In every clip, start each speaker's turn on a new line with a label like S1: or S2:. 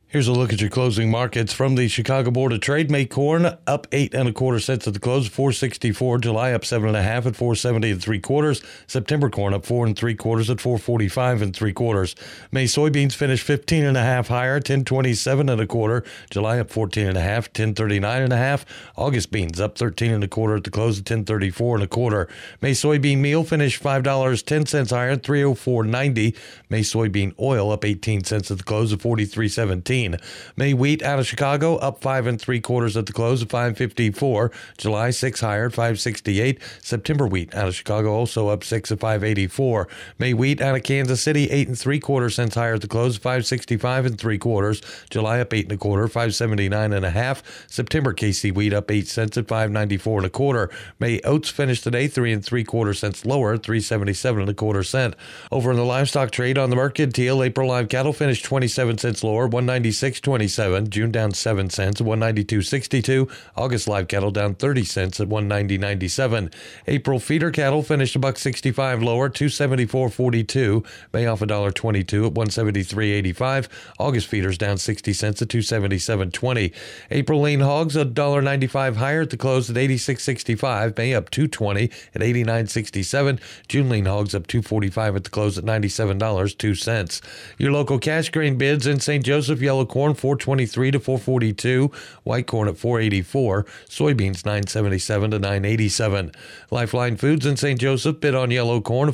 S1: Here's a look at your closing markets from the Chicago Board of Trade. May corn up 8 1/4 cents at the close, 4.64. July up 7 1/2 at 4.70 3/4. September corn up 4 3/4 at 4.45 3/4. May soybeans finished 15 1/2 higher, 10.27 1/4. July up 14 1/2, 10.39 1/2. August beans up 13 1/4 at the close at 10.34 1/4. May soybean meal finished $5.10 higher, 304.90. May soybean oil up 18 cents at the close at 43.17. May wheat out of Chicago up 5 3/4 at the close at 5.54. July 6 higher at 5.68. September wheat out of Chicago also up 6 at 5.84. May wheat out of Kansas City 8 3/4 cents higher at the close at 5.65 3/4. July up 8 1/4, 5.79 1/2. September KC wheat up 8 cents at 5.94 1/4. May oats finished today 3 3/4 cents lower at 3.77 1/4 cent. Over in the livestock trade on the Mercantile, April live cattle finished 27 cents lower, 196.27. June down 7 cents at 192.62. August live cattle down 30 cents at 190.97. April feeder cattle finished $1.65 lower, 274.42. May off $1.22 at 173.85. August feeders down 60 cents at 277.20. April lean hogs $1.95 higher at the close at 86.65. May up 2.20 at 89.67. June lean hogs up 2.45 at the close at $97.02. Your local cash grain bids in St. Joseph: yellow corn $4.23 to $4.42, white corn at $4.84, soybeans $9.77 to $9.87. Lifeline Foods in St. Joseph bid on yellow corn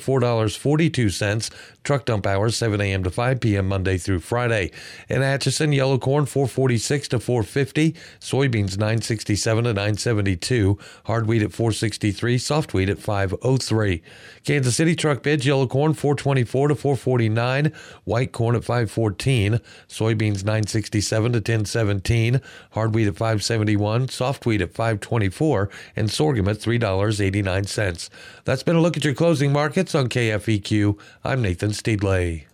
S1: $4.42. Truck dump hours 7 a.m. to 5 p.m. Monday through Friday. In Atchison, yellow corn $4.46 to $4.50, soybeans $9.67 to $9.72, hard wheat at $4.63, soft wheat at $5.03. Kansas City truck bids: yellow corn $4.24 to $4.49, white corn at $5.14, soybeans $9.67 to $10.17, hard wheat at $5.71, soft wheat at $5.24, and sorghum at $3.89. That's been a look at your closing markets on KFEQ. I'm Nathan Steedley.